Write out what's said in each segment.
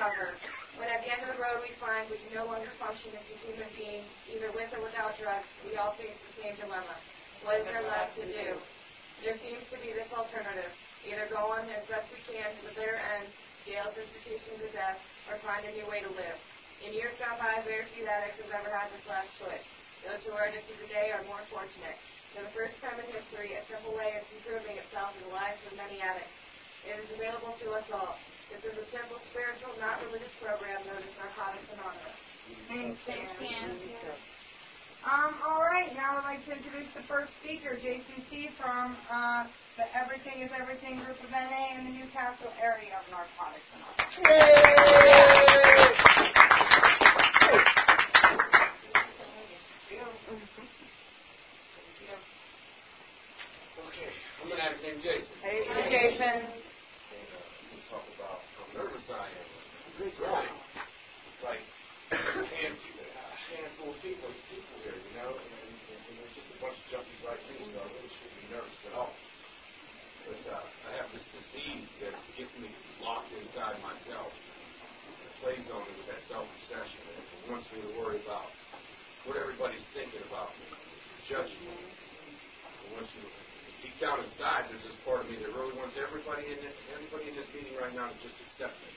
recover. When at the end of the road we find we can no longer function as a human being, either with or without drugs, we all face the same dilemma. What is there left to do? There seems to be this alternative. Either go on as best we can to the bitter end, jails, institutions, or death, or find a new way to live. In years gone by, very few addicts have ever had this last choice. Those who are addicted today are more fortunate. For the first time in history, a simple way is improving itself in the lives of many addicts. It is available to us all. This is a simple, spiritual, not religious program known as Narcotics Anonymous. Thank you. All right, now I'd like to introduce the first speaker, Jason C. from the Everything is Everything group of NA in the Newcastle area of Narcotics Anonymous. Okay, I'm an addict named Jason. Hey, Jason. We talk about how nervous I am. Really, like a handful of people here, you know, and there's just a bunch of junkies like me, so I really shouldn't be nervous at all. But I have this disease that gets me locked inside myself. It plays on me with that self-obsession, and it wants me to worry about what everybody's thinking about me, judging me. It wants me to, deep down inside, there's this part of me that really wants everybody in this meeting right now to just accept me.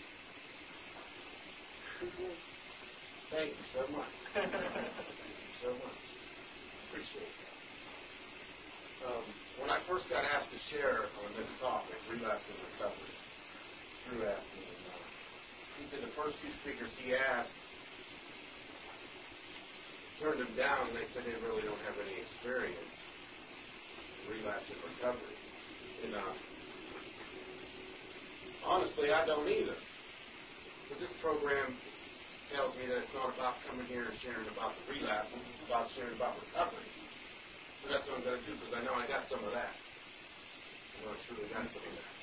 Thank you so much. Thank you so much. Appreciate that. When I first got asked to share on this topic, relapse and recovery, Drew asked me, and he said the first few speakers he asked turned them down, and they said they really don't have any experience in relapse and recovery. And honestly, I don't either. But this program tells me that it's not about coming here and sharing about the relapse, it's about sharing about recovery. So that's what I'm going to do, because I know I got some of that. I know I truly got some of that.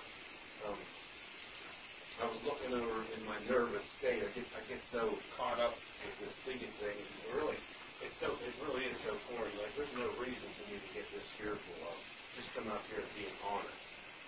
I was looking over in my nervous state. I get so caught up with this speaking thing. It really is so corny. Like, there's no reason for me to get this fearful of just coming up here and being honest.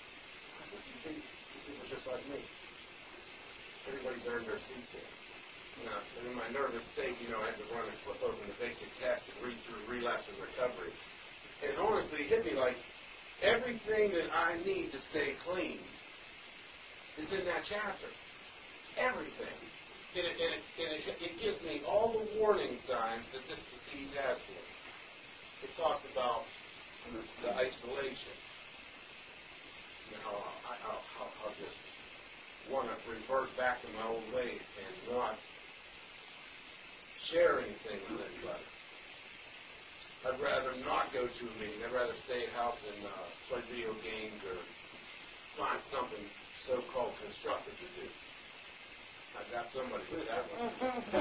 People just like me. Everybody's earned their seats here. And in my nervous state, I had to run and flip open the basic text and read through relapse and recovery. And it honestly hit me like everything that I need to stay clean is in that chapter. Everything. And it gives me all the warning signs that this disease has for me. It talks about the isolation. I'll just want to revert back to my old ways and not share anything with anybody. I'd rather not go to a meeting. I'd rather stay at house and play video games or find something so-called constructive to do. I got somebody with that one.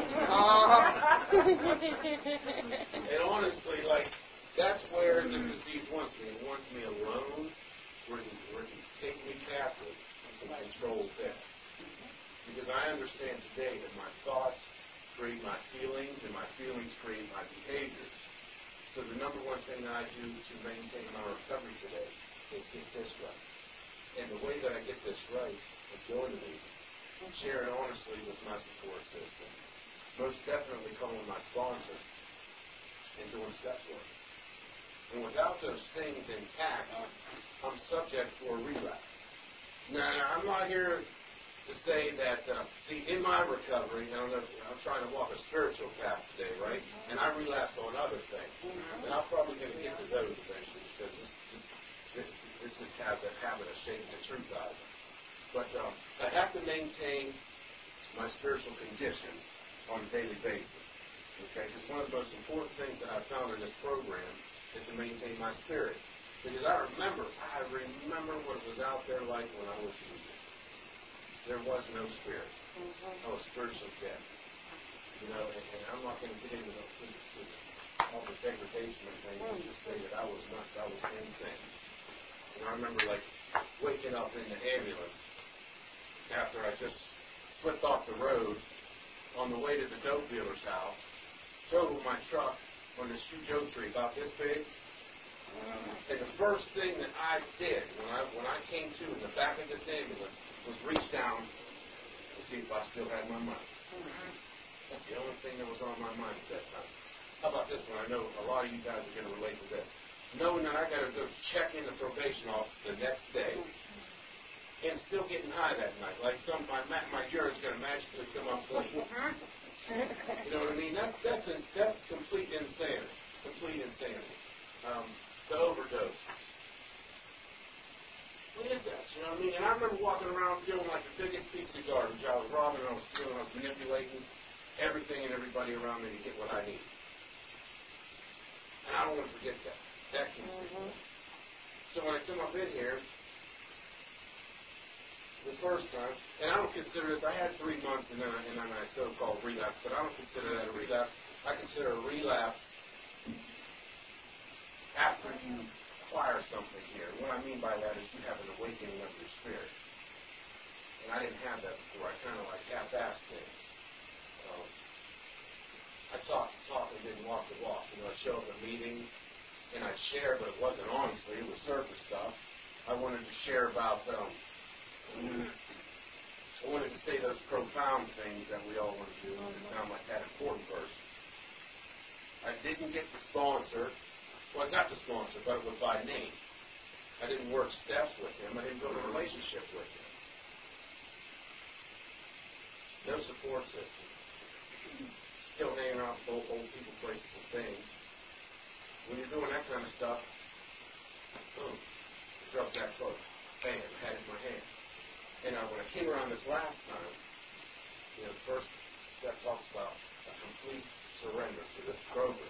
And honestly, that's where the disease wants me. It wants me alone, where he take me captive and control things. Because I understand today that my thoughts create my feelings, and my feelings create my behaviors. So the number one thing that I do to maintain my recovery today is get this right. And the way that I get this right is going to meetings, sharing honestly with my support system, most definitely calling my sponsor, and doing step work. And without those things intact, I'm subject for a relapse. Now, I'm not here to say that, in my recovery, I'm trying to walk a spiritual path today, right? And I relapse on other things. And I'm probably going to get to those eventually, because this just has a habit of shaking the truth out of me. But I have to maintain my spiritual condition on a daily basis. Okay? Because one of the most important things that I found in this program is to maintain my spirit. Because I remember what it was out there like when I was using. There was no spirit. I was spiritually dead. And I'm not going to get into all the degradation and things. I just say that I was nuts. I was insane. And I remember waking up in the ambulance after I just slipped off the road on the way to the dope dealer's house, totaled my truck on this huge oak tree about this big. And the first thing that I did when I came to in the back of this ambulance was reach down to see if I still had my money. That's the only thing that was on my mind at that time. How about this one? I know a lot of you guys are going to relate to this. Knowing that I got to go check in the probation office the next day, and still getting high that night. Like my urine's going to magically come up clean. You know what I mean? That's complete insanity. Complete insanity. The overdose. What is that? You know what I mean? And I remember walking around feeling like the biggest piece of garbage. I was robbing, I was stealing, I was manipulating everything and everybody around me to get what I need. And I don't want to forget that. That can So when I come up in here, the first time, and I don't consider this, I had 3 months and then I so-called relapse, but I don't consider that a relapse. I consider a relapse after you acquire something here. What I mean by that is you have an awakening of your spirit. And I didn't have that before. I kind of like half-assed things. I talked the talk and didn't walk the walk. You know, I'd show up at meetings and I'd share, but it wasn't honestly. It was surface stuff. I wanted to share about, I wanted to say those profound things that we all want to do and sound like that important person. I didn't get the sponsor. Well, I got the sponsor, but it was by name. I didn't work steps with him. I didn't build a relationship with him. No support system. Still hanging around with old people, places, and things. When you're doing that kind of stuff, boom, drop that close. Bam, had it in my hand. And when I came around this last time, the first step talks about a complete surrender to this program.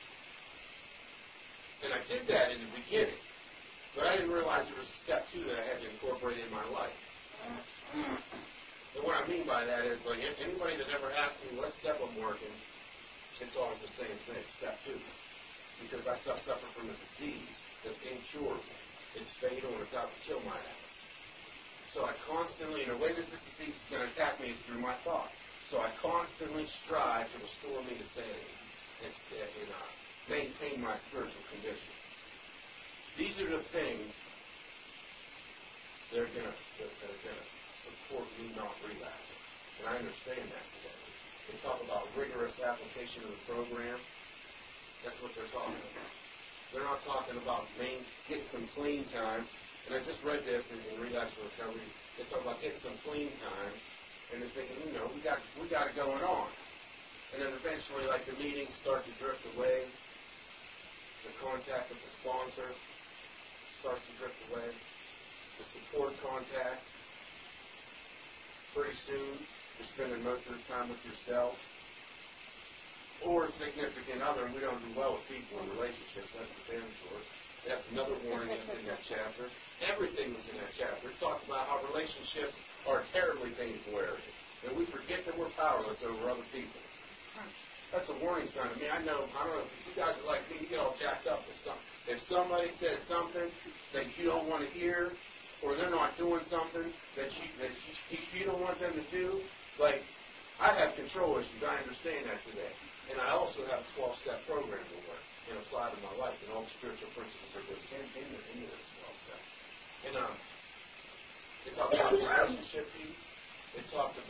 And I did that in the beginning, but I didn't realize there was step 2 that I had to incorporate in my life. And what I mean by that is, like, anybody that ever asked me what step I'm working, it's always the same thing, step 2. Because I suffer from a disease that's incurable. It's fatal and it's out to kill my ass. So I constantly, and the way that this disease is going to attack me is through my thoughts. So I constantly strive to restore me to sanity and maintain my spiritual condition. These are the things that are going to support me not relapsing. And I understand that today. They talk about rigorous application of the program. That's what they're talking about. They're not talking about getting some clean time. And I just read this in Relapse and Recovery. They talk about getting some clean time. And they're thinking, we got it going on. And then eventually, like, the meetings start to drift away. The contact with the sponsor starts to drift away. The support contact. Pretty soon, you're spending most of the time with yourself or a significant other, and we don't do well with people in relationships. That's the damn short. That's another warning that's in that chapter. Everything was in that chapter. It talks about how relationships are a terribly painful area, and we forget that we're powerless over other people. That's a warning sign to me. I don't know if you guys are like me, you get all jacked up with something. If somebody says something that you don't want to hear, or they're not doing something that you don't want them to do, like, I have control issues. I understand that today. And I also have a 12-step program to work and apply to my life, and all the spiritual principles are good in this 12 steps. And it talked about the relationship piece. It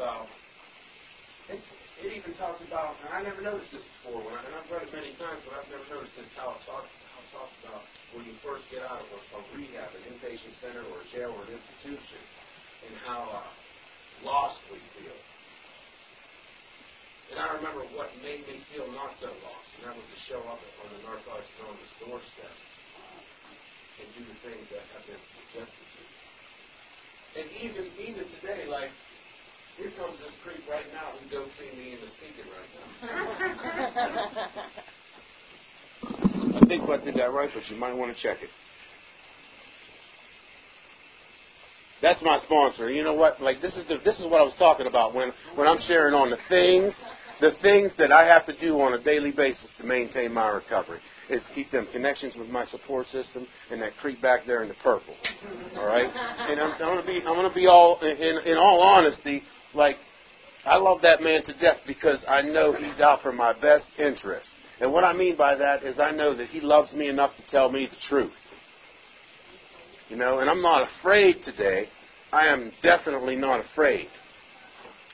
even talked about, and I never noticed this before, and I've read it many times, but I've never noticed this, how it talks about when you first get out of a rehab, an inpatient center, or a jail, or an institution, and how lost we feel. And I remember what made me feel not so lost, and that was to show up on the Narcotics Anonymous doorstep and do the things that have been suggested to me. And even today, like, here comes this creep right now who don't see me in the speaking right now. I think I did that right, but you might want to check it. That's my sponsor. You know what? Like, this is what I was talking about when I'm sharing on the things that I have to do on a daily basis to maintain my recovery is keep them connections with my support system and that creep back there in the purple. All right? And I'm gonna be all in all honesty, like, I love that man to death because I know he's out for my best interest. And what I mean by that is I know that he loves me enough to tell me the truth. And I'm not afraid today. I am definitely not afraid.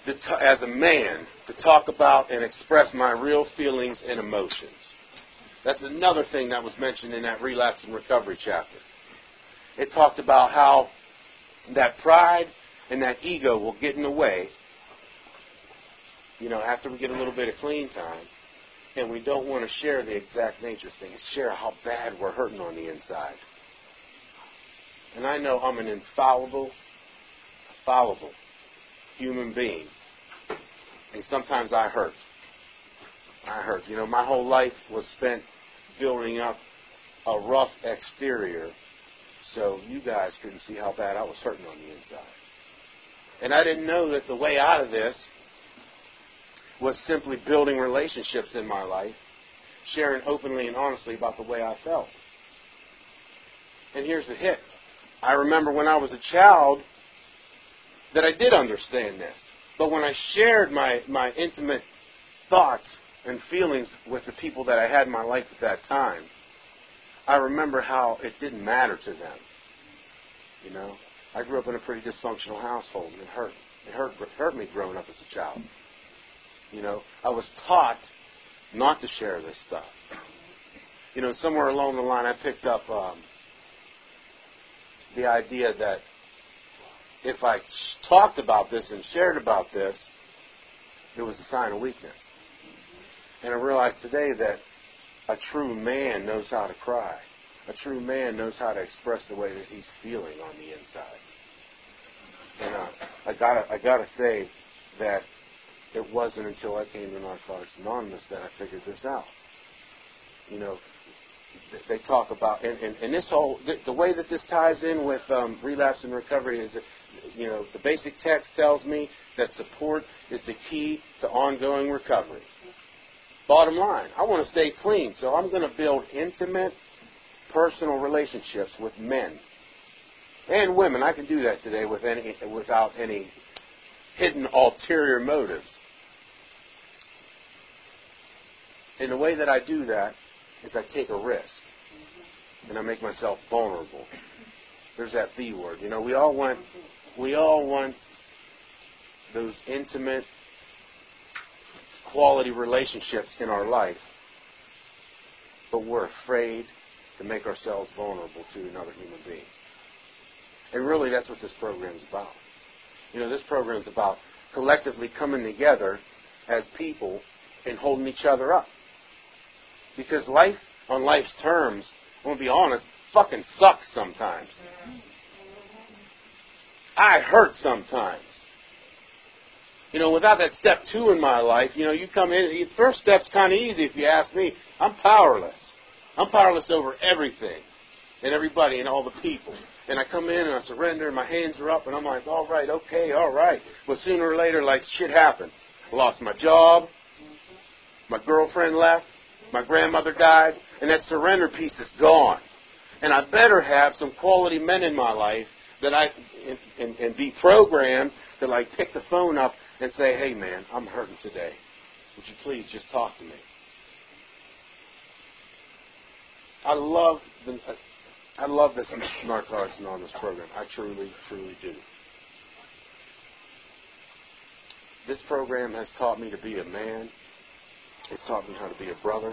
as a man, to talk about and express my real feelings and emotions. That's another thing that was mentioned in that relapse and recovery chapter. It talked about how that pride and that ego will get in the way, after we get a little bit of clean time, and we don't want to share the exact nature of things, share how bad we're hurting on the inside. And I know I'm an infallible human being, and sometimes I hurt. My whole life was spent building up a rough exterior so you guys couldn't see how bad I was hurting on the inside. And I didn't know that the way out of this was simply building relationships in my life, sharing openly and honestly about the way I felt. And here's the hit. I remember when I was a child that I did understand this. But when I shared my intimate thoughts and feelings with the people that I had in my life at that time, I remember how it didn't matter to them. I grew up in a pretty dysfunctional household, and it hurt me growing up as a child. I was taught not to share this stuff. Somewhere along the line I picked up the idea that if I talked about this and shared about this, it was a sign of weakness. And I realize today that a true man knows how to cry. A true man knows how to express the way that he's feeling on the inside. And I gotta say that it wasn't until I came to Narcotics Anonymous that I figured this out. They talk about, and this whole, the way that this ties in with relapse and recovery is that, the basic text tells me that support is the key to ongoing recovery. Bottom line, I want to stay clean, so I'm going to build intimate, personal relationships with men and women. I can do that today without any hidden ulterior motives. And the way that I do that is I take a risk, and I make myself vulnerable. There's that B word. We all want those intimate, quality relationships in our life, but we're afraid to make ourselves vulnerable to another human being. And really, that's what this program's about. This program's about collectively coming together as people and holding each other up. Because life, on life's terms, I'm going to be honest, fucking sucks sometimes. I hurt sometimes. Without that step 2 in my life, you come in, the first step's kind of easy if you ask me. I'm powerless. I'm powerless over everything and everybody and all the people. And I come in and I surrender and my hands are up and I'm like, all right, okay, all right. But sooner or later, shit happens. I lost my job. My girlfriend left. My grandmother died. And that surrender piece is gone. And I better have some quality men in my life that and be programmed to pick the phone up and say, hey man, I'm hurting today. Would you please just talk to me? I love this Narcotics Anonymous program. I truly, truly do. This program has taught me to be a man. It's taught me how to be a brother.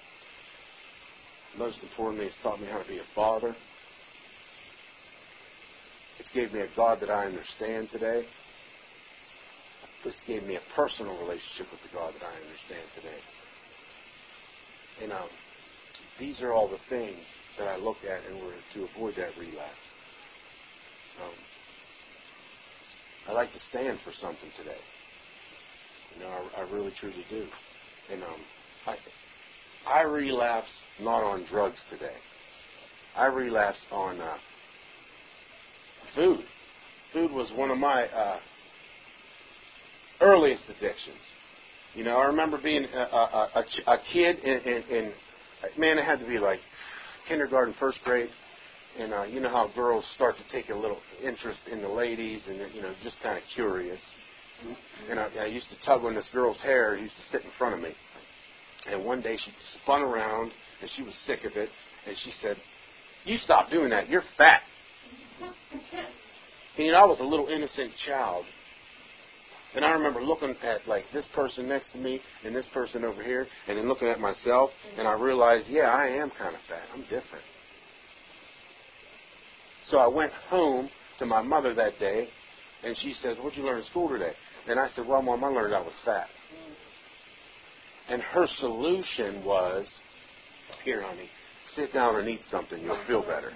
Most importantly, it's taught me how to be a father. It's gave me a God that I understand today. It's gave me a personal relationship with the God that I understand today. And these are all the things that I look at in order to avoid that relapse. I like to stand for something today. I really, truly do. And I relapse not on drugs today. I relapse on food. Food was one of my earliest addictions. I remember being a kid, and man, it had to be kindergarten, first grade, and you know how girls start to take a little interest in the ladies, and just kind of curious. And I used to tug on this girl's hair who used to sit in front of me. And one day she spun around, and she was sick of it, and she said, "You stop doing that. You're fat." And I was a little innocent child. And I remember looking at, like, this person next to me and this person over here, and then looking at myself, and I realized, yeah, I am kind of fat. I'm different. So I went home to my mother that day, and she says, what'd you learn in school today? And I said, well, Mom, I learned I was fat. And her solution was, here, honey, sit down and eat something. You'll feel better.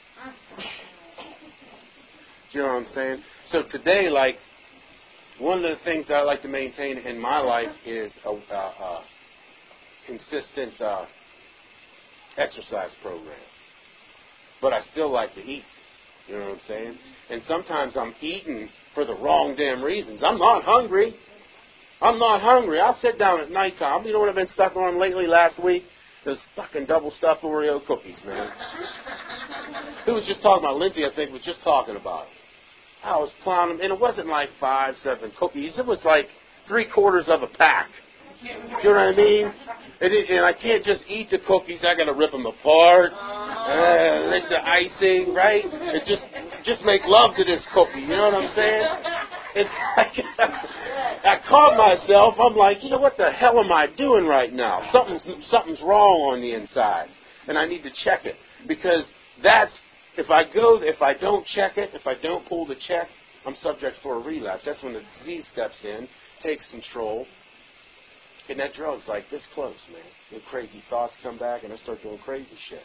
Do you know what I'm saying? So today, like, one of the things that I like to maintain in my life is a consistent exercise program. But I still like to eat. You know what I'm saying? And sometimes I'm eating for the wrong damn reasons. I'm not hungry. I'm not hungry. I'll sit down at nighttime. You know what I've been stuck on lately last week? Those fucking double stuffed Oreo cookies, man. Who was just talking about? Lindsay, I think, was just talking about it. I was plowing them, and it wasn't like 5, 7 cookies. It was like 3/4 of a pack. You know what I mean? And I can't just eat the cookies. I got to rip them apart, lick the icing, right? And just make love to this cookie. You know what I'm saying? It's like I caught myself. I'm like, you know, what the hell am I doing right now? Something's wrong on the inside, and I need to check it, because that's. If I don't check it, if I don't pull the check, I'm subject for a relapse. That's when the disease steps in, takes control, and that drug's like this close, man. The crazy thoughts come back, and I start doing crazy shit.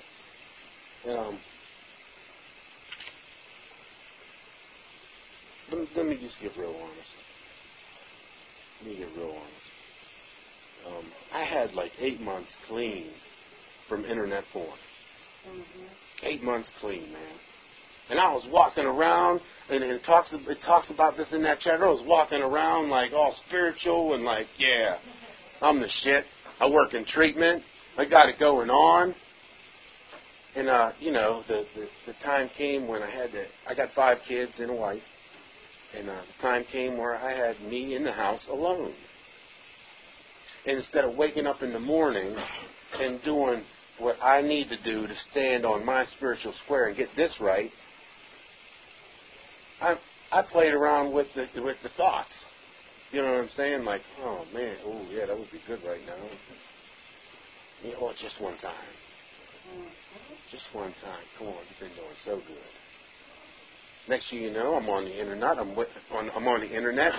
Let me just get real honest. I had like 8 months clean from internet porn. 8 months clean, man. And I was walking around, and it talks about this in that chapter. I was walking around like all spiritual and like, yeah, I'm the shit. I work in treatment. I got it going on. And you know, the time came when I got 5 kids and a wife, and the time came where I had me in the house alone. And instead of waking up in the morning and doing what I need to do to stand on my spiritual square and get this right, I played around with the thoughts. You know what I'm saying? Like, oh man, oh yeah, that would be good right now. You know, just one time. Just one time. Come on, you've been doing so good. Next thing you know, I'm on the internet. I'm on the internet.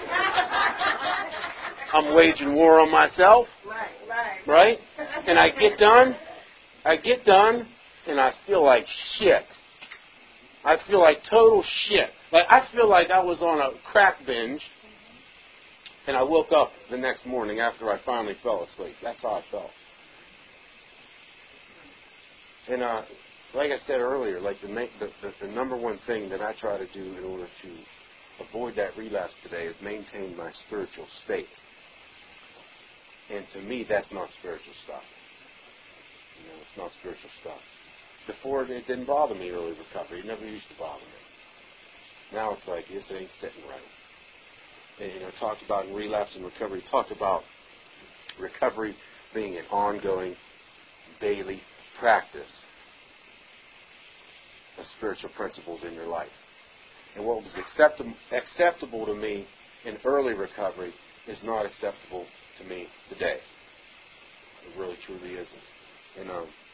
I'm waging war on myself. Right? And I get done, and I feel like shit. I feel like total shit. Like, I feel like I was on a crack binge, and I woke up the next morning after I finally fell asleep. That's how I felt. And like I said earlier, like the number one thing that I try to do in order to avoid that relapse today is maintain my spiritual state. And to me, that's not spiritual stuff. You know, it's not spiritual stuff. Before, it didn't bother me, early recovery. It never used to bother me. Now it's like, this ain't sitting right. And, you know, talked about in relapse and recovery, talked about recovery being an ongoing, daily practice of spiritual principles in your life. And what was acceptable to me in early recovery is not acceptable to me today. It really, truly isn't. And,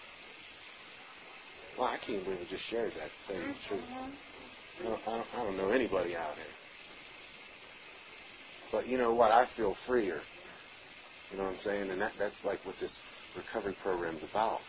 well, I can't believe I just shared that, to tell you the truth. I don't know anybody out here. But you know what? I feel freer. You know what I'm saying? And that's like what this recovery program's about.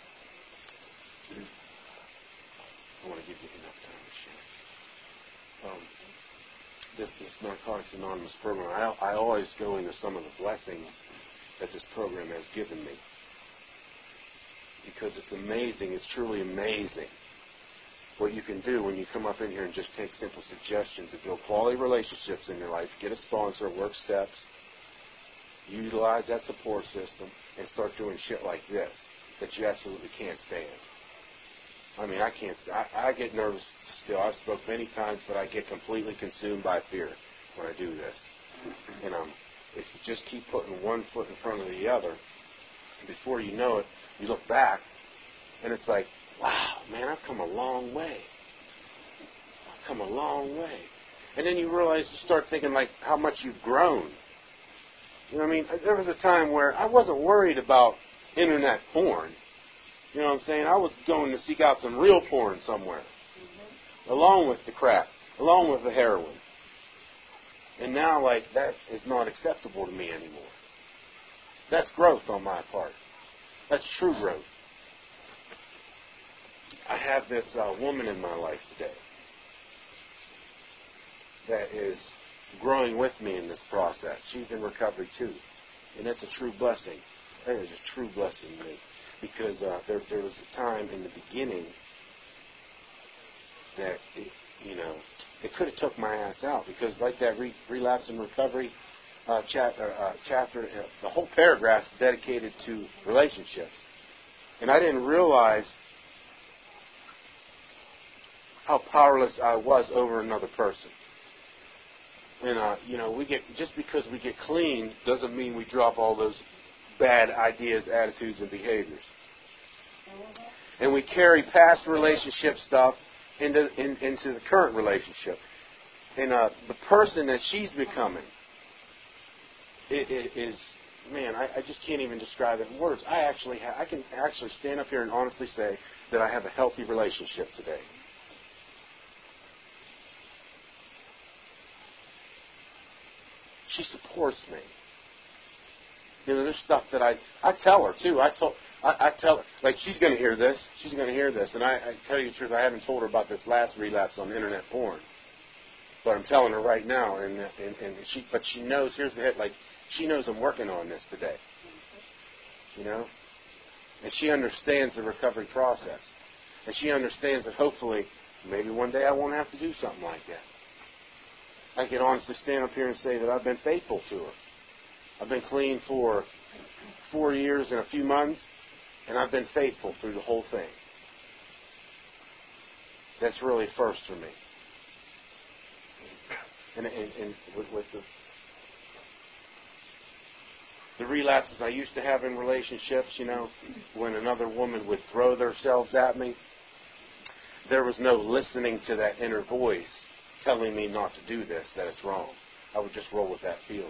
I want to give you enough time to share. This Narcotics Anonymous program, I always go into some of the blessings that this program has given me. Because it's amazing, it's truly amazing what you can do when you come up in here and just take simple suggestions to build quality relationships in your life, get a sponsor, work steps, utilize that support system, and start doing shit like this that you absolutely can't stand. I mean, I get nervous still. I've spoke many times, but I get completely consumed by fear when I do this. And if you just keep putting one foot in front of the other, before you know it, you look back, and it's like, wow, man, I've come a long way. I've come a long way. And then you realize, you start thinking like how much you've grown. You know what I mean? There was a time where I wasn't worried about internet porn. You know what I'm saying? I was going to seek out some real porn somewhere, along with the crack, along with the heroin. And now, like, that is not acceptable to me anymore. That's growth on my part. That's true growth. I have this woman in my life today that is growing with me in this process. She's in recovery too. And that's a true blessing. That is a true blessing to me. Because there was a time in the beginning that, it could have took my ass out. Because like that relapse and recovery chapter, the whole paragraph is dedicated to relationships. And I didn't realize how powerless I was over another person. And, just because we get clean doesn't mean we drop all those bad ideas, attitudes, and behaviors. And we carry past relationship stuff into the current relationship. And the person that she's becoming is, man, I just can't even describe it in words. I can actually stand up here and honestly say that I have a healthy relationship today. She supports me. There's stuff that I tell her too. I tell her, like, she's going to hear this. She's going to hear this. And I tell you the truth, I haven't told her about this last relapse on internet porn. But I'm telling her right now, but she knows. Here's the hit. Like, she knows I'm working on this today. And she understands the recovery process, and she understands that hopefully, maybe one day I won't have to do something like that. I can honestly stand up here and say that I've been faithful to her. I've been clean for 4 years and a few months, and I've been faithful through the whole thing. That's really first for me. And with the relapses I used to have in relationships, when another woman would throw themselves at me, there was no listening to that inner voice telling me not to do this, that it's wrong. I would just roll with that feeling.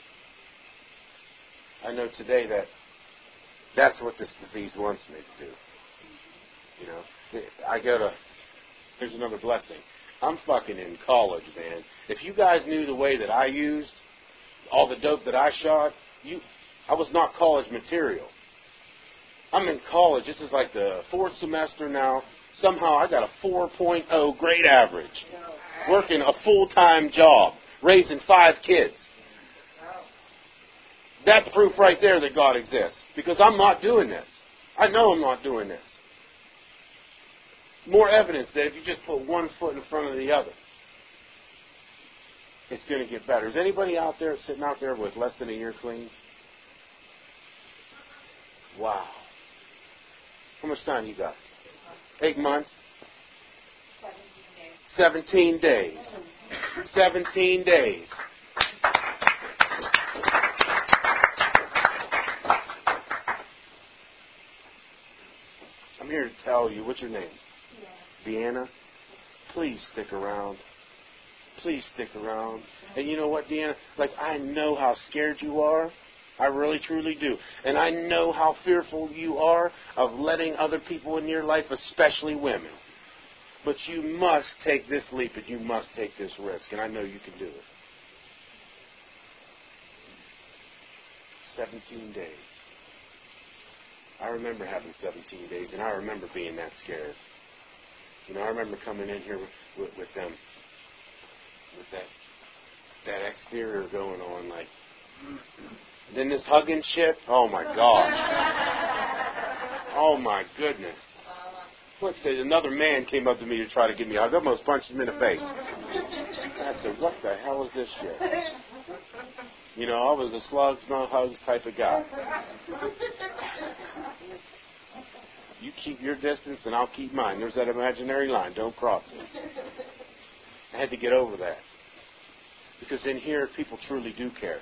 I know today that that's what this disease wants me to do. Here's another blessing. I'm fucking in college, man. If you guys knew the way that I used, all the dope that I shot, I was not college material. I'm in college. This is like the 4th semester now. Somehow I got a 4.0 grade average. Working a full-time job, raising 5 kids. That's proof right there that God exists. Because I'm not doing this. I know I'm not doing this. More evidence that if you just put one foot in front of the other, it's going to get better. Is anybody out there sitting out there with less than a year clean? Wow. How much time you got? 8 months? 17 days. 17 days. I'm here to tell you, what's your name? Deanna. Please stick around. Please stick around. And you know what, Deanna? Like, I know how scared you are. I really, truly do. And I know how fearful you are of letting other people in your life, especially women. But you must take this leap and you must take this risk. And I know you can do it. 17 days. I remember having 17 days, and I remember being that scared. I remember coming in here with them, with that exterior going on, like, and then this hugging shit. Oh my God. Oh my goodness. Another man came up to me to try to give me a hug. I almost punched him in the face. I said, what the hell is this shit? I was a slugs, no hugs type of guy. You keep your distance and I'll keep mine. There's that imaginary line. Don't cross it. I had to get over that. Because in here, people truly do care.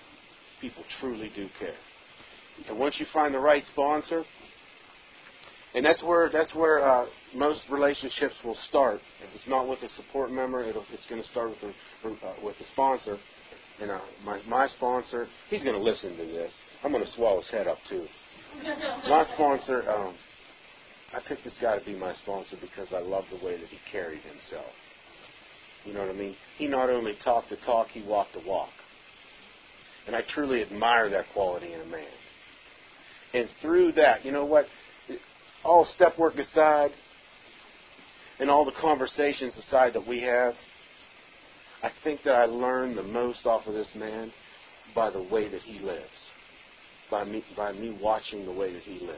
People truly do care. And once you find the right sponsor, And that's where most relationships will start. If it's not with a support member, it's going to start with the sponsor. And my sponsor, he's going to listen to this. I'm going to swallow his head up too. My sponsor, I picked this guy to be my sponsor because I love the way that he carried himself. You know what I mean? He not only talked the talk, he walked the walk. And I truly admire that quality in a man. And through that, you know what? All step work aside, and all the conversations aside that we have, I think that I learned the most off of this man by the way that he lives. By me watching the way that he lives.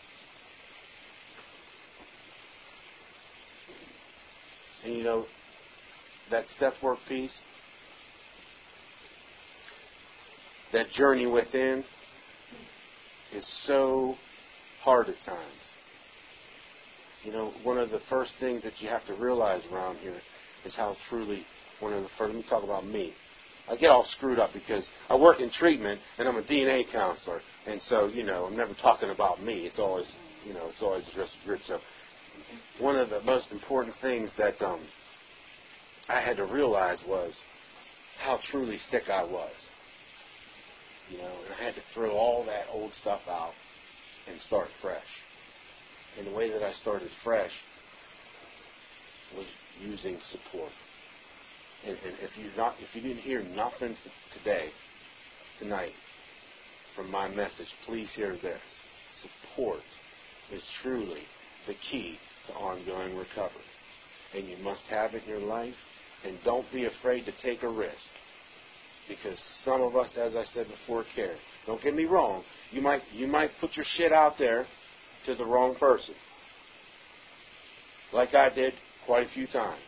And you know, that step work piece, that journey within is so hard at times. You know, one of the first things that you have to realize around here is how truly, let me talk about me. I get all screwed up because I work in treatment and I'm a DNA counselor. And so, you know, I'm never talking about me. It's always just group. So one of the most important things that I had to realize was how truly sick I was. You know, and I had to throw all that old stuff out and start fresh. And the way that I started fresh was using support. And if you didn't hear nothing tonight from my message, please hear this. Support is truly the key to ongoing recovery. And you must have it in your life. And don't be afraid to take a risk. Because some of us, as I said before, care. Don't get me wrong. You might put your shit out there to the wrong person. Like I did quite a few times.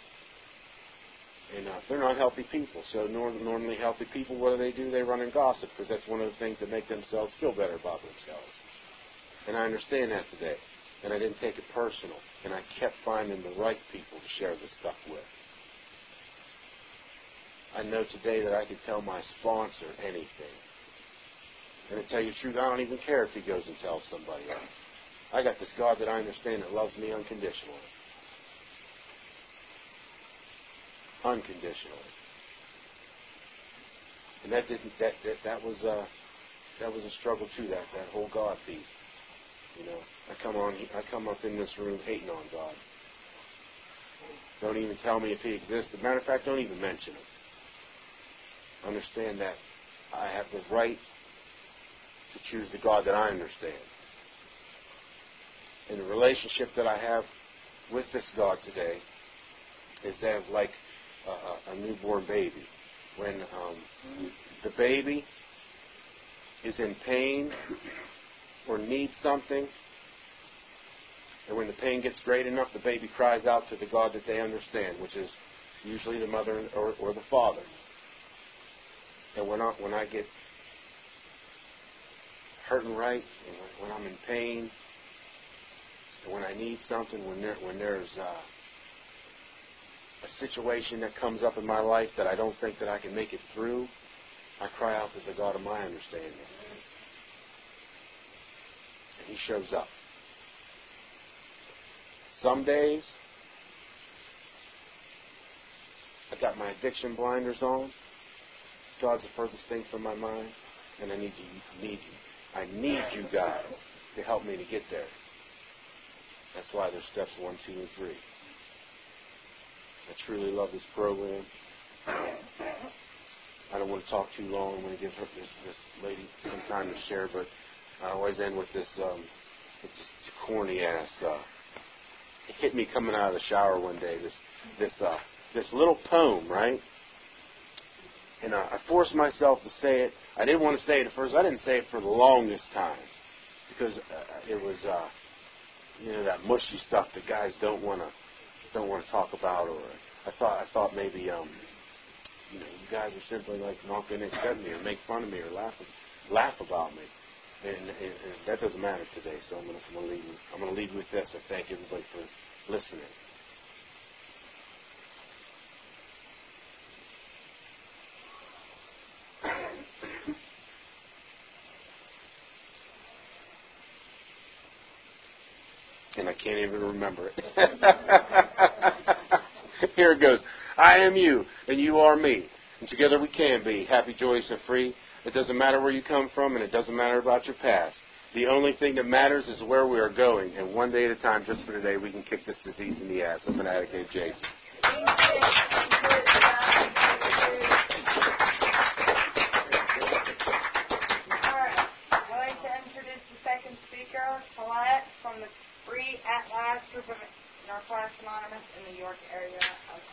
And they're not healthy people. So normally healthy people, what do? They run and gossip because that's one of the things that make themselves feel better about themselves. And I understand that today. And I didn't take it personal. And I kept finding the right people to share this stuff with. I know today that I could tell my sponsor anything. And to tell you the truth, I don't even care if he goes and tells somebody else. I got this God that I understand that loves me unconditionally. Unconditionally. And that was a struggle too, that whole God piece. You know, I come up in this room hating on God. Don't even tell me if he exists. As a matter of fact, don't even mention him. Understand that I have the right to choose the God that I understand. And the relationship that I have with this God today is that like a newborn baby. When the baby is in pain or needs something, and when the pain gets great enough, the baby cries out to the God that they understand, which is usually the mother or the father. And when I get hurting right, and when I'm in pain, and when I need something, when there's a situation that comes up in my life that I don't think that I can make it through, I cry out to the God of my understanding. And he shows up. Some days, I got my addiction blinders on. God's the furthest thing from my mind, and I need you. I need you guys to help me to get there. That's why there's steps 1, 2, and 3. I truly love this program. I don't want to talk too long. I'm going to give this lady some time to share, but I always end with this corny ass. It hit me coming out of the shower one day. This little poem, right? And I forced myself to say it. I didn't want to say it at first. I didn't say it for the longest time because it was, that mushy stuff that guys don't want to talk about. Or I thought maybe, you guys are simply like not going to accept me or make fun of me or laugh about me. And that doesn't matter today. So I'm going to leave with this. I thank everybody for listening. And I can't even remember it. Here it goes. I am you, and you are me. And together we can be happy, joyous, and free. It doesn't matter where you come from, and it doesn't matter about your past. The only thing that matters is where we are going. And one day at a time, just for today, we can kick this disease in the ass. I'm an addict named Jason. Colette from the Free At Last group of Narcotics Anonymous in the York area of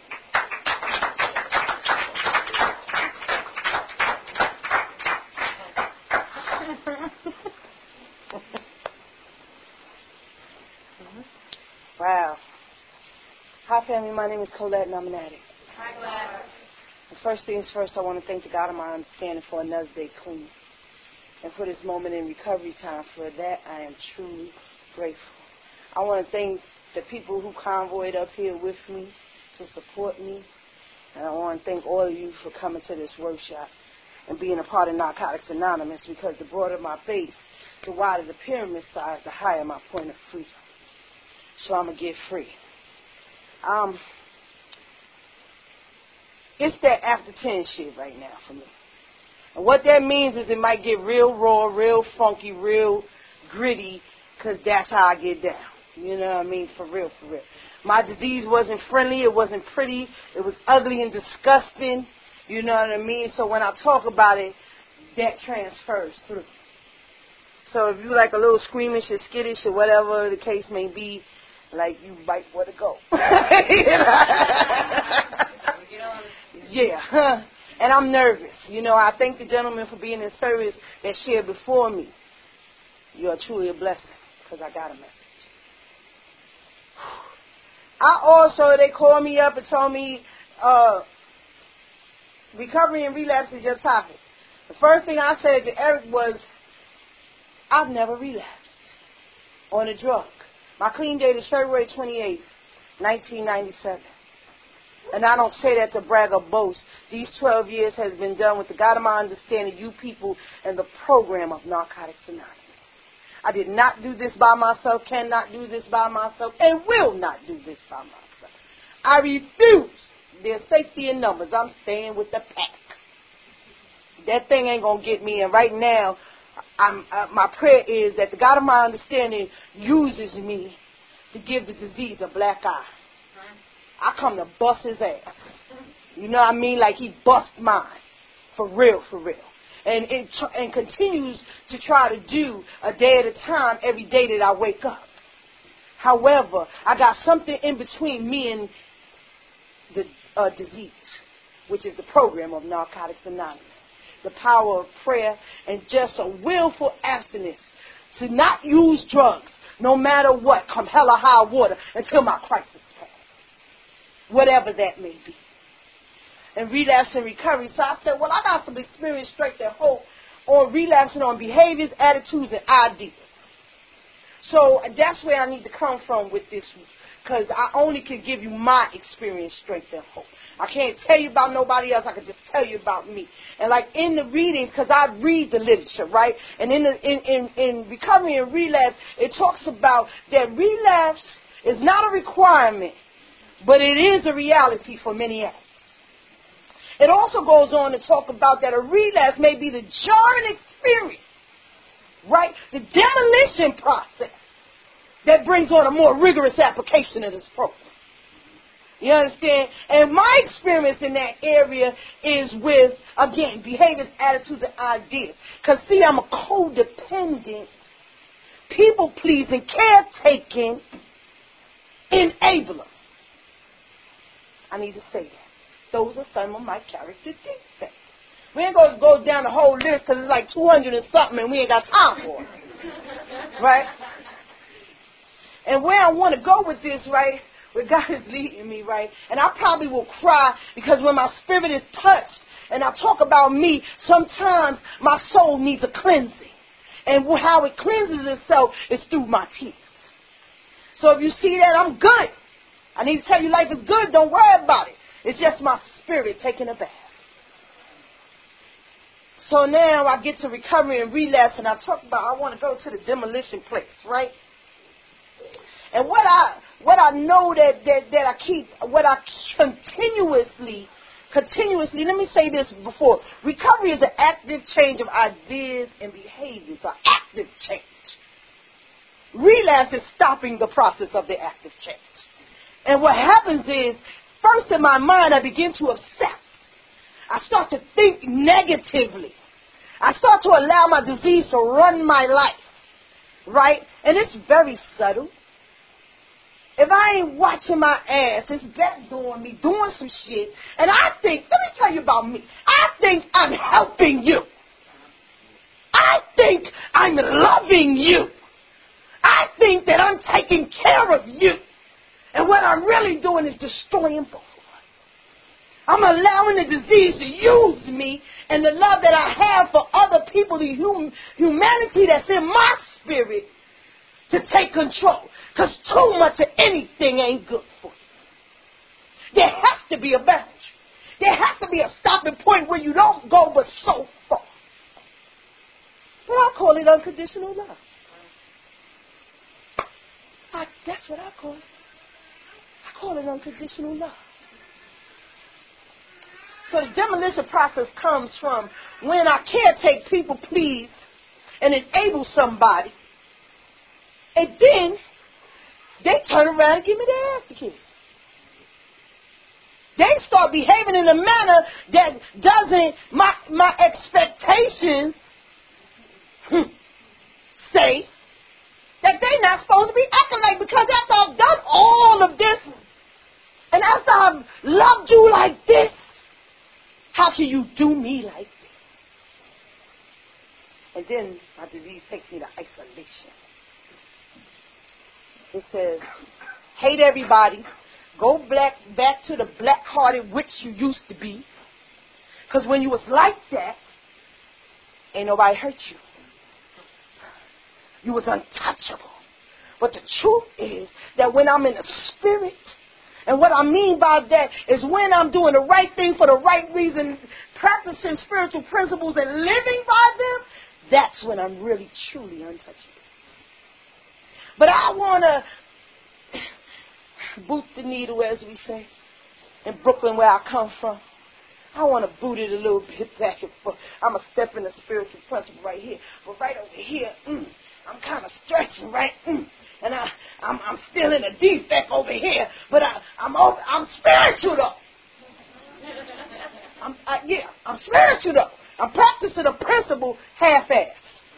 Wow. Hi, family. My name is Colette, and I'm an addict. Hi, Colette. And first things first, I want to thank the God of my understanding for another day clean. And for this moment in recovery time, for that I am truly grateful. I want to thank the people who convoyed up here with me to support me. And I want to thank all of you for coming to this workshop and being a part of Narcotics Anonymous, because the broader my base, the wider the pyramid size, the higher my point of freedom. So I'm going to get free. It's that after 10 shit right now for me. And what that means is it might get real raw, real funky, real gritty, because that's how I get down. You know what I mean? For real, for real. My disease wasn't friendly. It wasn't pretty. It was ugly and disgusting. You know what I mean? So when I talk about it, that transfers through. So if you like a little squeamish or skittish or whatever the case may be, like you might want to go. Yeah. And I'm nervous. You know, I thank the gentleman for being in service that shared before me. You are truly a blessing, because I got a message. They called me up and told me, recovery and relapse is your topic. The first thing I said to Eric was, I've never relapsed on a drug. My clean date is February 28th, 1997. And I don't say that to brag or boast. These 12 years has been done with the God of my understanding, you people, and the program of Narcotics Anonymous. I did not do this by myself, cannot do this by myself, and will not do this by myself. I refuse. There's safety in numbers. I'm staying with the pack. That thing ain't going to get me. And right now, my prayer is that the God of my understanding uses me to give the disease a black eye. I come to bust his ass. You know what I mean? Like he bust mine. For real, for real. And continues to try to do a day at a time every day that I wake up. However, I got something in between me and the disease, which is the program of Narcotics Anonymous. The power of prayer and just a willful abstinence to not use drugs, no matter what, come hell or high water, until my crisis passes. Whatever that may be. And relapse and recovery. So I said, well, I got some experience, strength, and hope on relapsing on behaviors, attitudes, and ideas. So that's where I need to come from with this, because I only can give you my experience, strength, and hope. I can't tell you about nobody else. I can just tell you about me. And like in the readings, because I read the literature, right? And in recovery and relapse, it talks about that relapse is not a requirement, but it is a reality for many addicts. It also goes on to talk about that a relapse may be the jarring experience, right? The demolition process that brings on a more rigorous application of this program. You understand? And my experience in that area is with, again, behaviors, attitudes, and ideas. Because, see, I'm a codependent, people-pleasing, caretaking enabler. I need to say that. Those are some of my character defects. We ain't going to go down the whole list because it's like 200 and something and we ain't got time for it. Right? And where I want to go with this, right, where God is leading me, right, and I probably will cry because when my spirit is touched and I talk about me, sometimes my soul needs a cleansing. And how it cleanses itself is through my tears. So if you see that, I'm good. I need to tell you life is good. Don't worry about it. It's just my spirit taking a bath. So now I get to recovery and relapse, and I talk about I want to go to the demolition place, right? And what I know that I keep, what I continuously, let me say this before. Recovery is an active change of ideas and behaviors, an active change. Relapse is stopping the process of the active change. And what happens is, first in my mind, I begin to obsess. I start to think negatively. I start to allow my disease to run my life, right? And it's very subtle. If I ain't watching my ass, it's backdooring me, doing some shit. And I think, let me tell you about me. I think I'm helping you. I think I'm loving you. I think that I'm taking care of you. And what I'm really doing is destroying both of us. I'm allowing the disease to use me and the love that I have for other people, the humanity that's in my spirit, to take control. Because too much of anything ain't good for you. There has to be a boundary. There has to be a stopping point where you don't go but so far. Well, I call it unconditional love. That's what I call it. I call it unconditional love. So the demolition process comes from when I can't take people please and enable somebody, and then they turn around and give me their ass to kiss. They start behaving in a manner that doesn't, my expectations say that they're not supposed to be acting like, because after I've done all of this, and after I've loved you like this, how can you do me like this? And then my disease takes me to isolation. It says, hate everybody, go back to the black-hearted witch you used to be, because when you was like that, ain't nobody hurt you. You was untouchable. But the truth is that when I'm in the spirit, and what I mean by that is when I'm doing the right thing for the right reason, practicing spiritual principles and living by them, that's when I'm really, truly untouchable. But I want to boot the needle, as we say, in Brooklyn where I come from. I want to boot it a little bit back and forth. I'm going to step in the spiritual principle right here. But right over here, I'm kind of stretching, right? And I'm still in a defect over here. But I'm spiritual, though. I'm spiritual, though. I'm practicing a principle half-assed.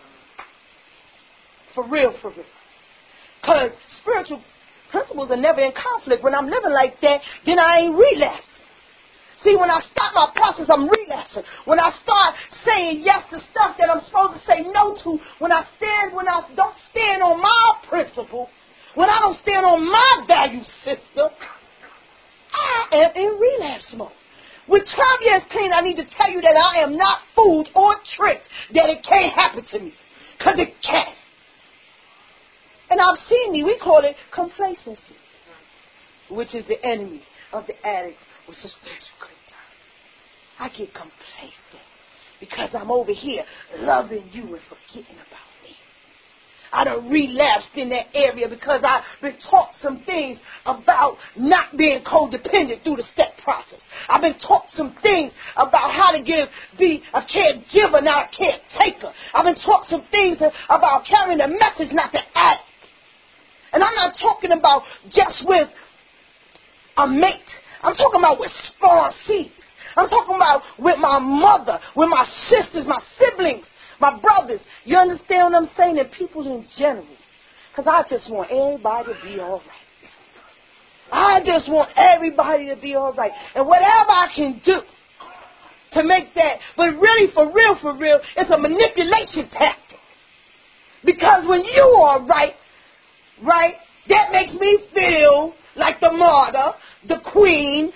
For real, for real. Because spiritual principles are never in conflict. When I'm living like that, then I ain't relapsing. See, when I stop my process, I'm relapsing. When I start saying yes to stuff that I'm supposed to say no to, when I don't stand on my principle, when I don't stand on my value system, I am in relapse mode. With 12 years clean, I need to tell you that I am not fooled or tricked that it can't happen to me. Because it can. And I've seen me, we call it complacency, which is the enemy of the addict with substantial good time. I get complacent because I'm over here loving you and forgetting about me. I done relapsed in that area because I've been taught some things about not being codependent through the step process. I've been taught some things about how to be a caregiver, not a caretaker. I've been taught some things about carrying a message, not the addict. And I'm not talking about just with a mate. I'm talking about with sponsees. I'm talking about with my mother, with my sisters, my siblings, my brothers. You understand what I'm saying? And people in general. Because I just want everybody to be all right. I just want everybody to be all right. And whatever I can do to make that, but really, for real, it's a manipulation tactic. Because when you are right, that makes me feel like the martyr, the queen.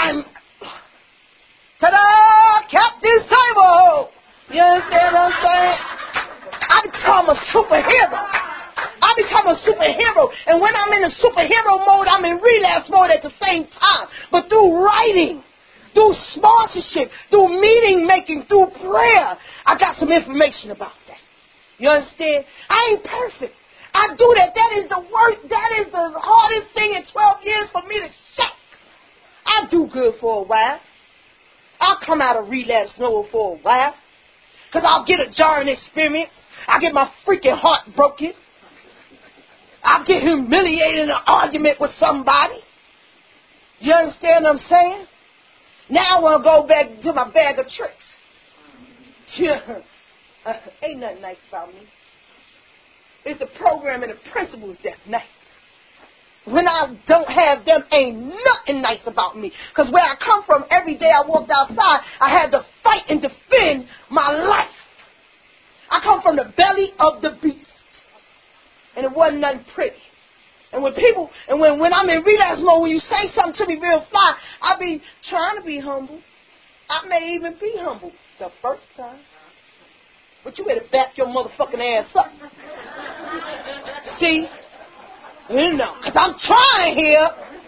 Ta-da! Captain Sable! You understand what I'm saying? I become a superhero. And when I'm in a superhero mode, I'm in relapse mode at the same time. But through writing, through sponsorship, through meeting making, through prayer, I got some information about that. You understand? I ain't perfect. I do that. That is the worst. That is the hardest thing in 12 years for me to shake. I do good for a while. I'll come out of relapse mode for a while. Because I'll get a jarring experience. I'll get my freaking heart broken. I'll get humiliated in an argument with somebody. You understand what I'm saying? Now I want to go back to my bag of tricks. Yeah. Ain't nothing nice about me. It's the program and the principles that's nice. When I don't have them, ain't nothing nice about me. Because where I come from, every day I walked outside, I had to fight and defend my life. I come from the belly of the beast. And it wasn't nothing pretty. And when people, and when I'm in relapse mode, when you say something to me real fly, I be trying to be humble. I may even be humble the first time. But you better back your motherfucking ass up. See? You know, because I'm trying here.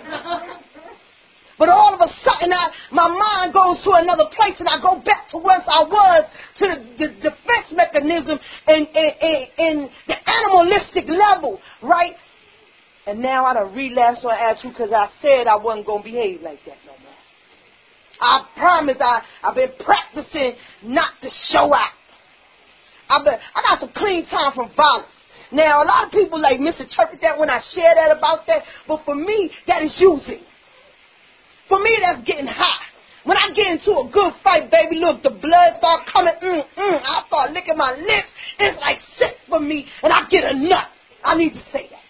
But all of a sudden, my mind goes to another place, and I go back to where I was, to the defense mechanism and the animalistic level, right? And now I done relapsed on attitude because I said I wasn't going to behave like that no more. I promise I've been practicing not to show out. I got some clean time from violence. Now, a lot of people like misinterpret that when I share that about that, but for me, that is using. For me, that's getting high. When I get into a good fight, baby, look, the blood start coming, I start licking my lips. It's like sick for me, and I get a nut. I need to say that.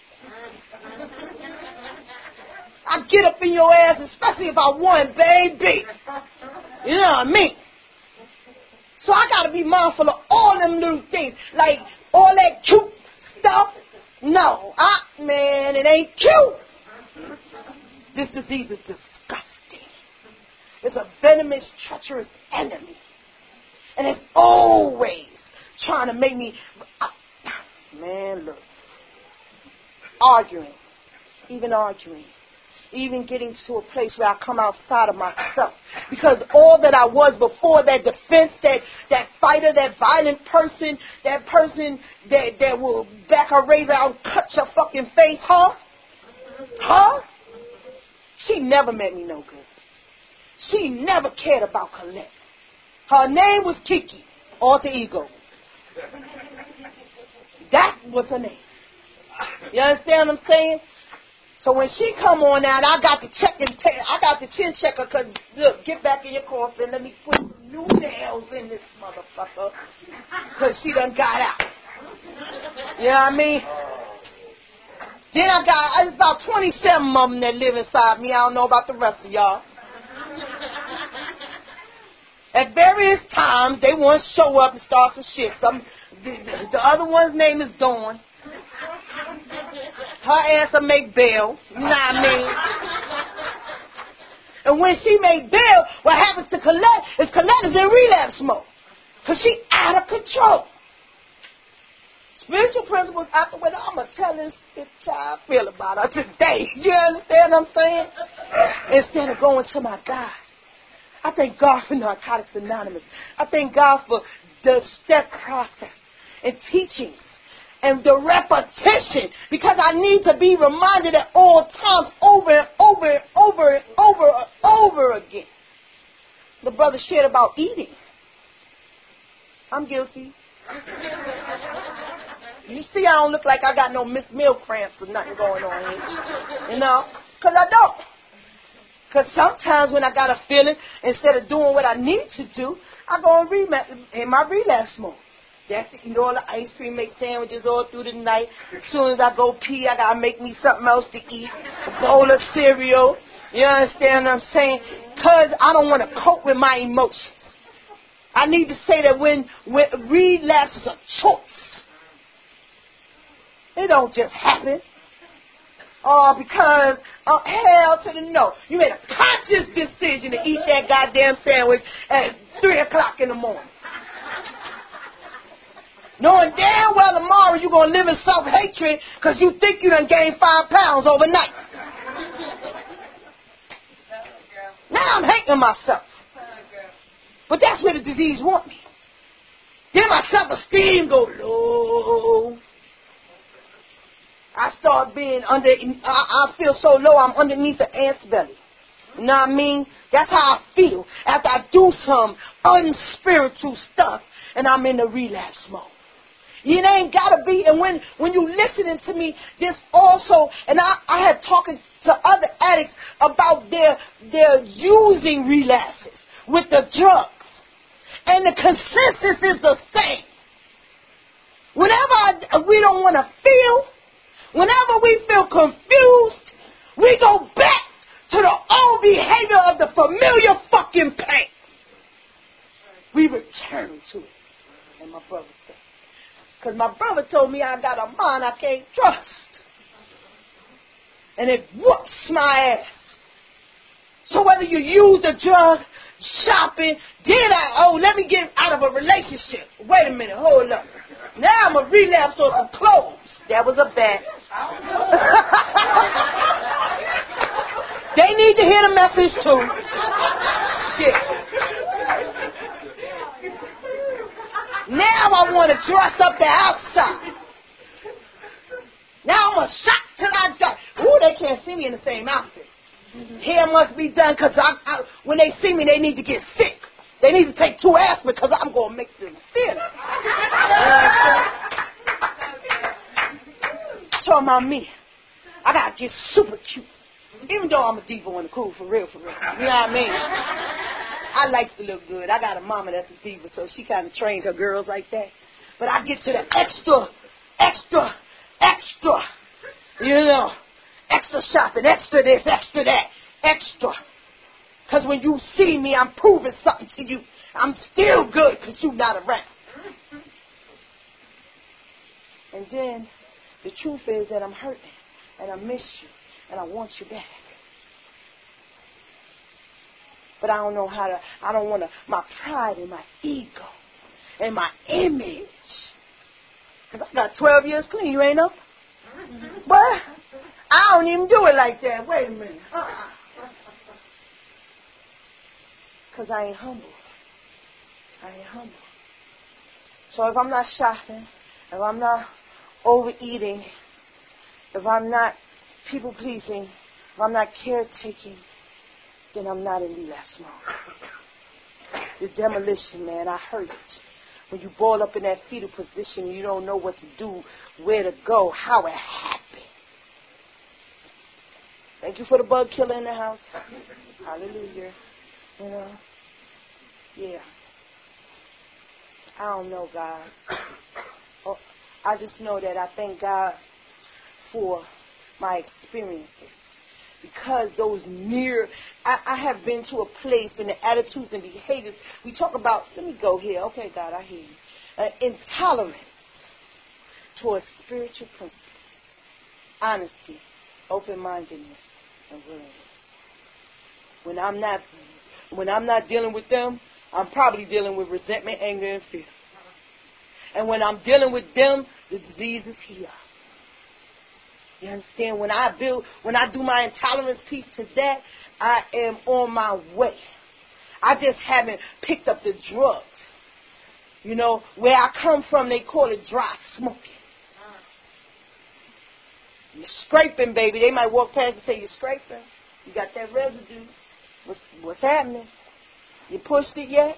I get up in your ass, especially if I won, baby. You know what I mean? So I got to be mindful of all them little things, like all that cute stuff. No, man, it ain't cute. This disease is disgusting. It's a venomous, treacherous enemy. And it's always trying to make me, man, look, arguing, even getting to a place where I come outside of myself. Because all that I was before, that defense, that fighter, that violent person, that person that will back a razor out and cut your fucking face, huh? She never meant me no good. She never cared about Colette. Her name was Kiki, alter ego. That was her name. You understand what I'm saying? So when she come on out, I got the I got the chin checker, because, look, get back in your coffin. Let me put new nails in this motherfucker, because she done got out. You know what I mean? Then it's about 27 of them that live inside me. I don't know about the rest of y'all. At various times, they want to show up and start some shit. The other one's name is Dawn. Her ass will make bail. You know what I mean? And when she make bail, what happens to Colette is in relapse mode. Because she out of control. Spiritual principles out the way. I'm going to tell this bitch how I feel about her today. You understand what I'm saying? Instead of going to my God. I thank God for Narcotics Anonymous. I thank God for the step process and teachings and the repetition, because I need to be reminded at all times, over and over and over and over and over again. The brother shared about eating. I'm guilty. You see, I don't look like I got no Miss Meal cramps or nothing going on here. You know? Because I don't. Because sometimes when I got a feeling, instead of doing what I need to do, I go in my relapse mode. That's to eat all the ice cream, make sandwiches all through the night. As soon as I go pee, I got to make me something else to eat. A bowl of cereal. You understand what I'm saying? Because I don't want to cope with my emotions. I need to say that when relapse is a choice. It don't just happen. Because, hell to the no. You made a conscious decision to eat that goddamn sandwich at 3 o'clock in the morning. Knowing damn well tomorrow you're going to live in self-hatred because you think you done gained 5 pounds overnight. Now I'm hating myself. But that's where the disease wants me. Then my self-esteem go low. I start being I feel so low, I'm underneath the ant's belly. You know what I mean? That's how I feel after I do some unspiritual stuff and I'm in the relapse mode. It ain't got to be. And when you listening to me, this also, and I had talking to other addicts about their using relapses with the drugs. And the consensus is the same. Whenever we don't want to feel, whenever we feel confused, we go back to the old behavior of the familiar fucking pain. We return to it. And my brother said, because my brother told me I got a mind I can't trust. And it whoops my ass. So whether you use the drug, shopping, let me get out of a relationship. Wait a minute, hold up. Now I'm a relapse on some clothes. That was a bet. They need to hear the message too. Shit. Now I want to dress up the outside. Now I'm a shot till I die. Ooh, they can't see me in the same outfit. Hair must be done because when they see me, they need to get sick. They need to take 2 aspirin because I'm going to make them thin. So about me, I got to get super cute. Even though I'm a diva on the cool, for real. You know what I mean? I like to look good. I got a mama that's a diva, so she kind of trained her girls like that. But I get to the extra. You know, extra shopping, extra this, extra that, extra. Because when you see me, I'm proving something to you. I'm still good because you're not around. And then the truth is that I'm hurting and I miss you and I want you back. But I don't know how to, I don't want to, my pride and my ego and my image. Because I got 12 years clean, you ain't know? But I don't even do it like that. Wait a minute. Because I ain't humble. So if I'm not shopping, if I'm not overeating, if I'm not people pleasing, if I'm not caretaking, then I'm not in relapse mode. The demolition, man, I hurt. When you ball up in that fetal position, you don't know what to do, where to go, how it happened. Thank you for the bug killer in the house. Hallelujah. You know? Yeah. I don't know, God. I just know that I thank God for my experiences. Because those I have been to a place in the attitudes and behaviors. We talk about, let me go here. Okay, God, I hear you. Intolerance towards spiritual principles. Honesty, open-mindedness, and willingness. When I'm not dealing with them, I'm probably dealing with resentment, anger, and fear. And when I'm dealing with them, the disease is here. You understand? When I do my intolerance piece to that, I am on my way. I just haven't picked up the drugs. You know, where I come from, they call it dry smoking. You're scraping, baby. They might walk past and say, you're scraping. You got that residue. What's happening? You pushed it yet?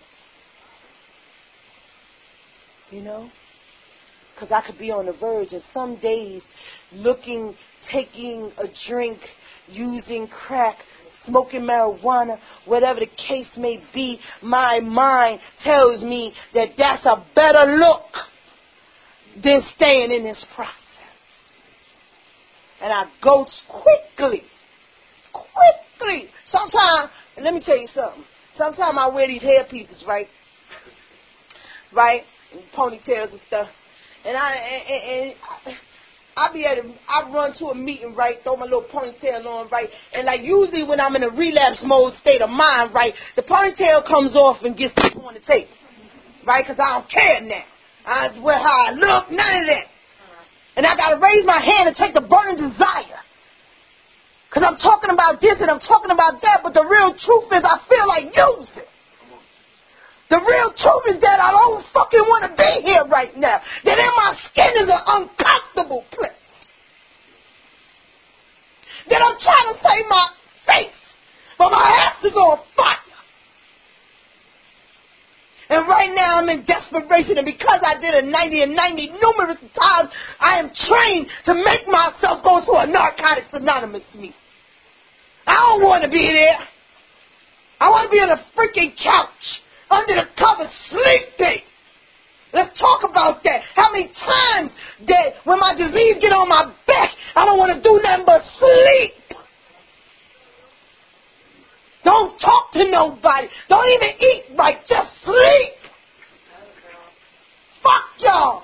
You know? Because I could be on the verge, and some days taking a drink, using crack, smoking marijuana, whatever the case may be, my mind tells me that that's a better look than staying in this process. And I go quickly. Sometimes, let me tell you something. Sometimes I wear these hair pieces, right? And ponytails and stuff. And I run to a meeting, right, throw my little ponytail on, right, and like usually when I'm in a relapse mode state of mind, right, the ponytail comes off and gets put on the table, right, because I don't care now. I wear how I look, none of that. And I got to raise my hand and take the burning desire. Because I'm talking about this and I'm talking about that, but the real truth is I feel like using. The real truth is that I don't fucking want to be here right now. That in my skin is an uncomfortable place. that I'm trying to save my face, but my ass is on fire. And right now I'm in desperation, and because I did a 90 and 90 numerous times, I am trained to make myself go to a Narcotics Anonymous meeting. I don't want to be there. I want to be on a freaking couch, under the covers, sleeping. Let's talk about that. How many times that when my disease get on my back, I don't want to do nothing but sleep. Don't talk to nobody. Don't even eat right. Just sleep. Fuck y'all.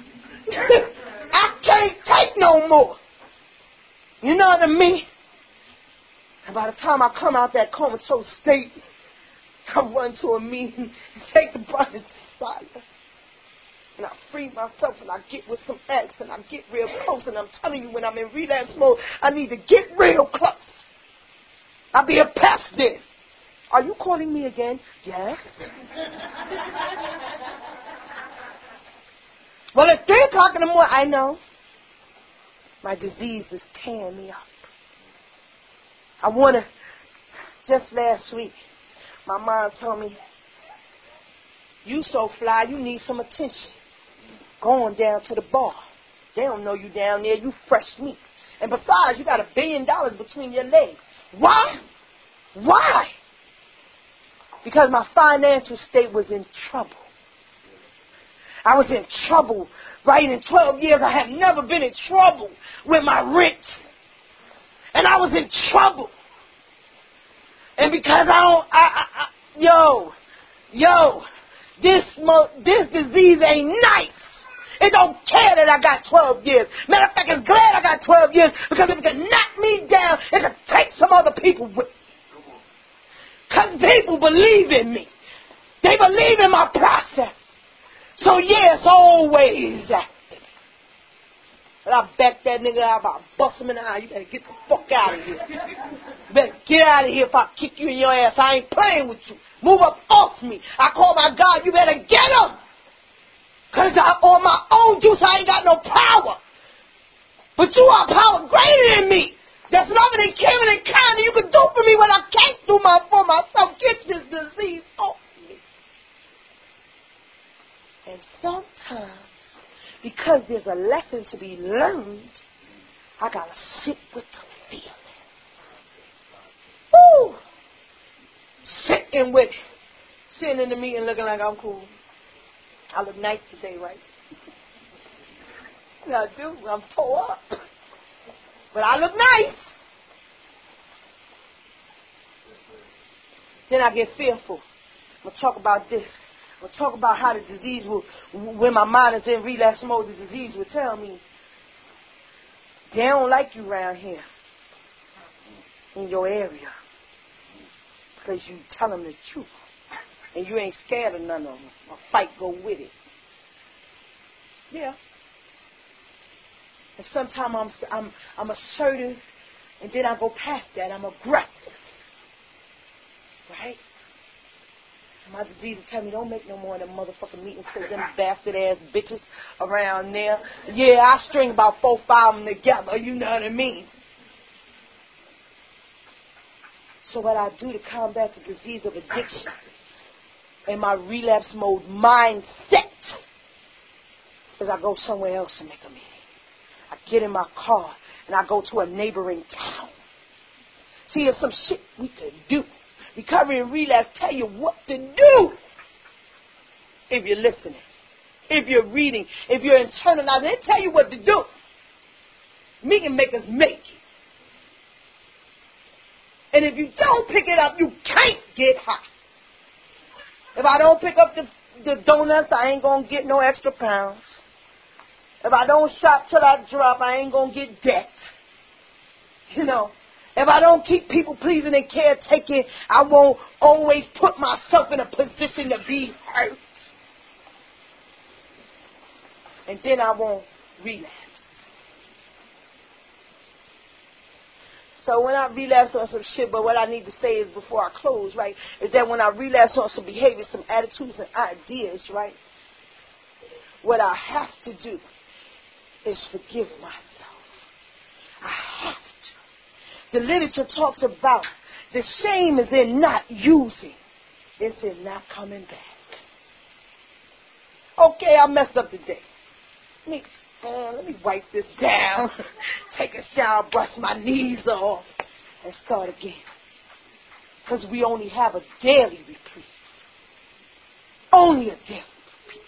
I can't take no more. You know what I mean? And by the time I come out that comatose state, I run to a meeting and take the brothers aside. And I free myself and I get with some X and I get real close. And I'm telling you, when I'm in relapse mode, I need to get real close. I'll be a pest then. Are you calling me again? Yes. Well, it's 3 o'clock in the morning. I know. My disease is tearing me up. I want to, just last week, my mom told me, you so fly, you need some attention. Going down to the bar. They don't know you down there. You fresh meat. And besides, you got $1 billion between your legs. Why? Why? Because my financial state was in trouble. I was in trouble. Right, in 12 years, I have never been in trouble with my rent. And I was in trouble. And because this disease ain't nice. It don't care that I got 12 years. Matter of fact, it's glad I got 12 years because if it could knock me down, it could take some other people with me. Because people believe in me. They believe in my process. So yes, always active. But I back that nigga out, I bust him in the eye. You better get the fuck out of here. You better get out of here if I kick you in your ass. I ain't playing with you. Move up off me. I call my God, you better get him. Because on my own juice, I ain't got no power. But you are power greater than me. That's loving and caring and kind. And you can do for me what I can't do for myself. Get this disease off me. And sometimes, because there's a lesson to be learned, I got to sit with the feeling. Woo! Sitting with it. Sitting in the meeting looking like I'm cool. I look nice today, right? Yeah, I do. I'm tore up. But I look nice. Then I get fearful. I'm going to talk about this. I'm going to talk about how the disease will, when my mind is in relapse mode, the disease will tell me, they don't like you around here in your area because you tell them the truth. And you ain't scared of none of them. A fight go with it. Yeah. And sometimes I'm assertive, and then I go past that. I'm aggressive. Right? And my disease will tell me, don't make no more of them motherfucking meetings because them bastard-ass bitches around there. Yeah, I string about 4 or 5 of them together. You know what I mean? So what I do to combat the disease of addiction in my relapse mode mindset is I go somewhere else and make a meeting. I get in my car and I go to a neighboring town. See, there's some shit we could do. Recovery and relapse tell you what to do if you're listening, if you're reading, if you're internalizing. They tell you what to do. Meeting makers make it. And if you don't pick it up, you can't get high. If I don't pick up the donuts, I ain't going to get no extra pounds. If I don't shop till I drop, I ain't going to get debt. You know, if I don't keep people pleasing and caretaking, I won't always put myself in a position to be hurt. And then I won't relapse. So when I relapse on some shit, but what I need to say is before I close, right, is that when I relapse on some behaviors, some attitudes and ideas, right, what I have to do is forgive myself. I have to. The literature talks about the shame is in not using. It's in not coming back. Okay, I messed up today. Let me wipe this down, take a shower, brush my knees off, and start again. Because we only have a daily reprieve. Only a daily reprieve.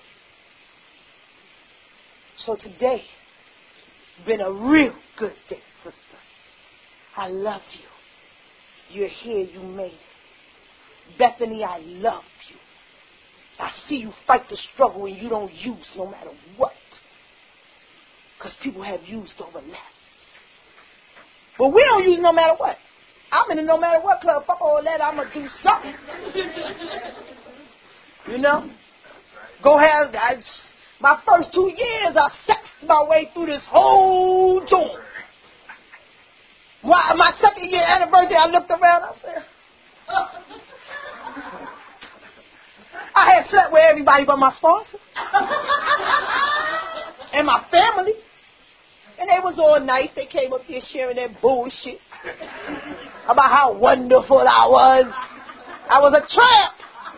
So today, been a real good day, sister. I love you. You're here, you made it. Bethany, I love you. I see you fight the struggle and you don't use no matter what. Because people have used over left. But we don't use no matter what. I'm in the no matter what club. Fuck all that. I'm going to do something. You know? Go ahead. My first 2 years, I sexed my way through this whole joint. My second year anniversary, I looked around. I said, I had slept with everybody but my sponsor. And my family. And they was all nice. They came up here sharing their bullshit about how wonderful I was. I was a tramp.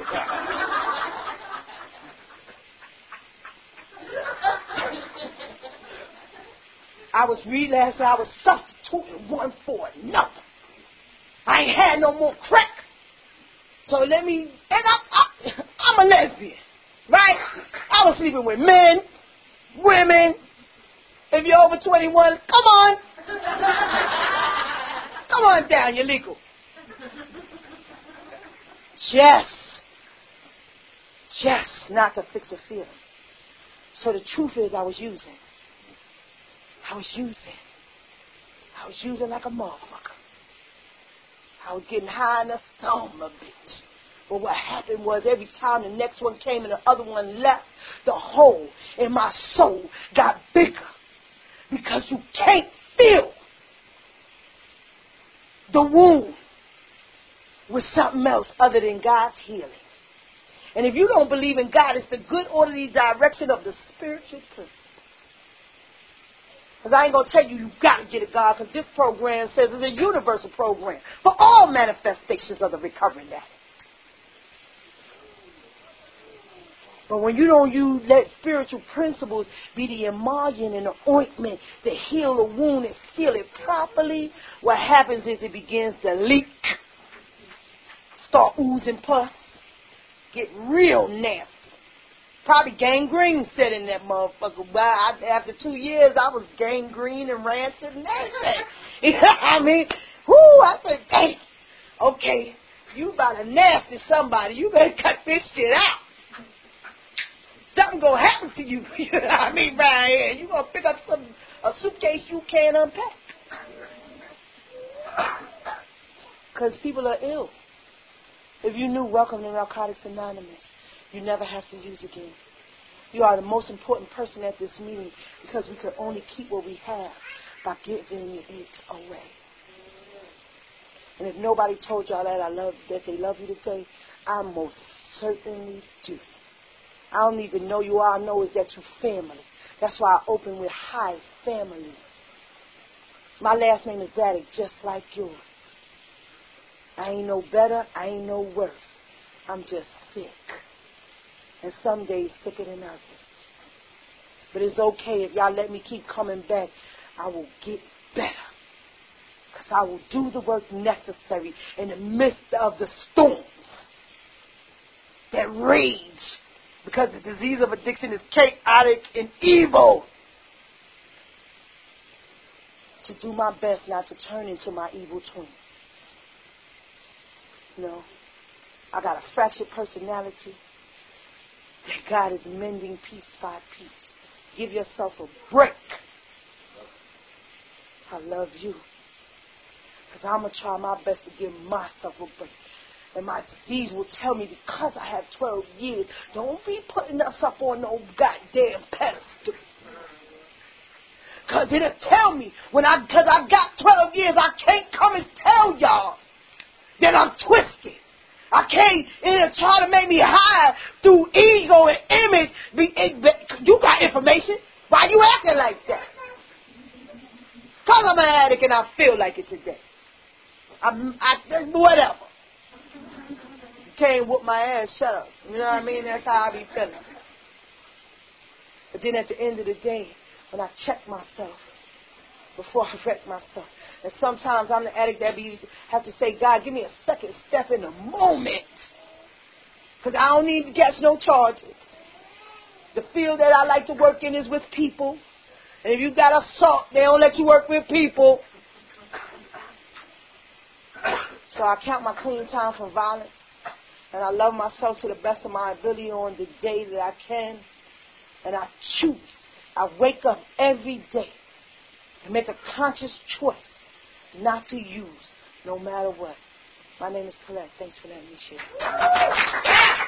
I was relapsing. I was substituting one for another. I ain't had no more crack. So I'm a lesbian, right? I was sleeping with men, women. If you're over 21, come on. Come on down, you're legal. Just not to fix a feeling. So the truth is I was using like a motherfucker. I was getting high in the thumb a bitch. But what happened was every time the next one came and the other one left, the hole in my soul got bigger. Because you can't feel the wound with something else other than God's healing. And if you don't believe in God, it's the good orderly direction of the spiritual principle. Because I ain't going to tell you got to get it, God, because this program says it's a universal program for all manifestations of the recovering addict. But when you don't let spiritual principles be the emollient and the ointment to heal the wound and seal it properly, what happens is it begins to leak, start oozing pus, get real nasty. Probably gangrene set in that motherfucker. But after 2 years, I was gangrene and rancid and everything. You know what I mean? I said, damn, okay, you about to nasty somebody. You better cut this shit out. Something gonna happen to you. You know what I mean, right here. You gonna pick up a suitcase you can't unpack. Because people are ill. If you knew, welcome to Narcotics Anonymous. You never have to use again. You are the most important person at this meeting because we can only keep what we have by giving it away. And if nobody told y'all that they love you today, I most certainly do. I don't need to know you. All I know is that you're family. That's why I open with hi, family. My last name is Zadok, just like yours. I ain't no better. I ain't no worse. I'm just sick. And some days sicker than others. But it's okay if y'all let me keep coming back. I will get better. Because I will do the work necessary in the midst of the storms that rage. Because the disease of addiction is chaotic and evil. To do my best not to turn into my evil twin. No. I got a fractured personality that God is mending piece by piece. Give yourself a break. I love you. Because I'm going to try my best to give myself a break. And my disease will tell me because I have 12 years, don't be putting us up on no goddamn pedestal. Because it'll tell me, because I got 12 years, I can't come and tell y'all that I'm twisted. I can't, it'll try to make me high through ego and image. You got information. Why you acting like that? Because long I'm an addict and I feel like it today. Whatever. You can't whoop my ass, shut up. You know what I mean? That's how I be feeling. But then at the end of the day, when I check myself, before I wreck myself, and sometimes I'm the addict that have to say, God, give me a second step in the moment. Because I don't need to catch no charges. The field that I like to work in is with people. And if you got assault, they don't let you work with people. So I count my clean time from violence. And I love myself to the best of my ability on the day that I can. And I choose. I wake up every day and make a conscious choice not to use no matter what. My name is Colette. Thanks for letting me share.